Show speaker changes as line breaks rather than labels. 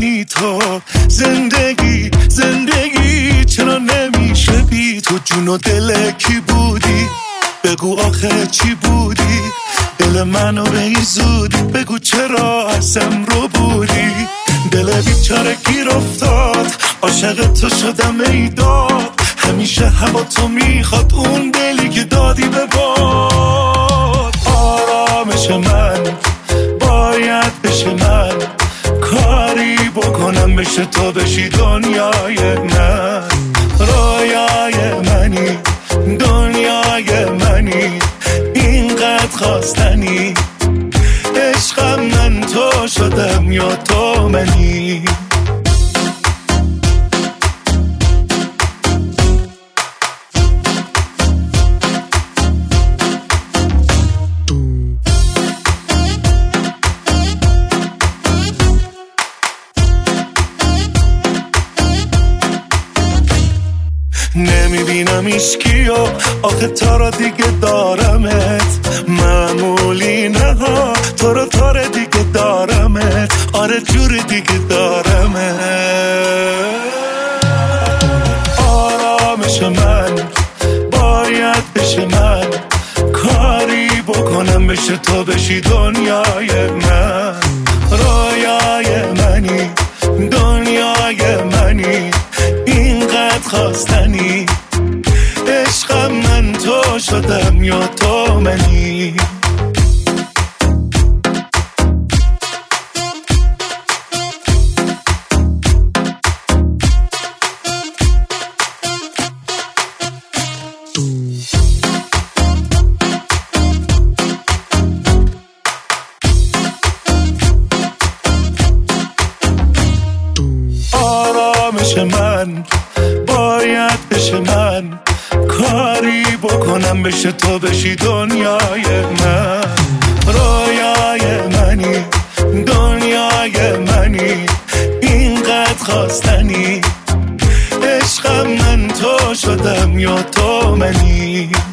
منی تو. زندگی چرا نمیشه بی تو؟ جون و دل کی بودی؟ بگو آخه چی بودی؟ دل منو به این زودی بگو چرا ازم رو بودی؟ دل بیچاره گیر افتاد، عاشق تو شدم ای داد. همیشه هوا تو میخواد، اون دلی که دادی به باد. آرامش من باید بشه من، کاری بکنم بشه تو بشی دنیای من. رویای منی، دنیای منی، اینقدر خواستنی. عشقم من تو شدم یا تو منی؟ نمیبینم ایشکیو، آخه تا را دیگه دارمت. معمولی نه ها، تو رو تاره دیگه دارمت. آره جور دیگه دارمت. آرامش من باید بشه من، کاری بکنم بشه تو بشی دنیای من. رویای منی، دنیای منی، اینقدر خواستنی. عشقم من تو شدم یا تو منی؟ آرامش من باید بشه من، کاری بکنم بشه تو بشی دنیای من. رویای منی، دنیای منی، اینقدر خواستنی. عشقم من تو شدم یا تو منی؟